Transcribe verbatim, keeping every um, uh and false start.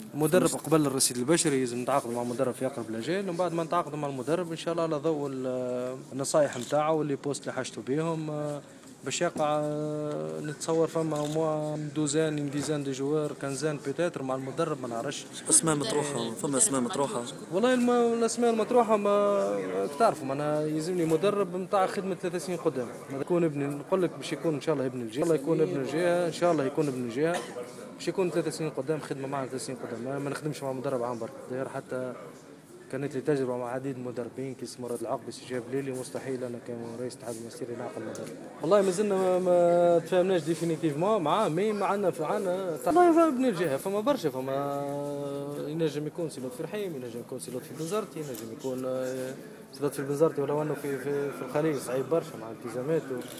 مدرب قبل الرصيد البشري لازم نتعاقد مع مدرب في اقرب الاجال، ومن بعد ما نتعاقد مع المدرب ان شاء الله على ضوء ال- النصائح نتاعو واللي بوست اللي حاجته بيهم، آه، باش يقع، آه، نتصور فما موا دوزان ديزان دي جوار كنزان بيتاتر مع المدرب ما نعرفش. اسماء مطروحه، فما اسماء مطروحه. والله الم- الاسماء المطروحه ما تعرفوا، انا يلزمني مدرب نتاع خدمه ثلاث سنين قدام، يكون ابن نقول لك باش يكون ان شاء الله ابن الجهه، الله يكون ابن الجهه ان شاء الله يكون ابن الجهه، باش يكون ثلاث سنين قدام خدمه معنا ثلاث سنين قدام، ما ما نخدمش مع مدرب عام برك غير حتى. كانت لي تجربه مع عديد المدربين كيس مراد العقبسي جاب ليلي، مستحيل انا كرئيس اتحاد المسيري نعقل مدرب. والله مازلنا ما, ما تفاهمناش ديفينيتيفمون معاه، مي معنا في عنا والله فما ابن الجهه، فما برشا، فما ينجم يكون سي لطفي رحيم، ينجم يكون سي لطفي بنزرتي، ينجم يكون، آه، سي لطفي بنزرتي ولو انه في في, في الخليج صعيب برشا مع التزاماته.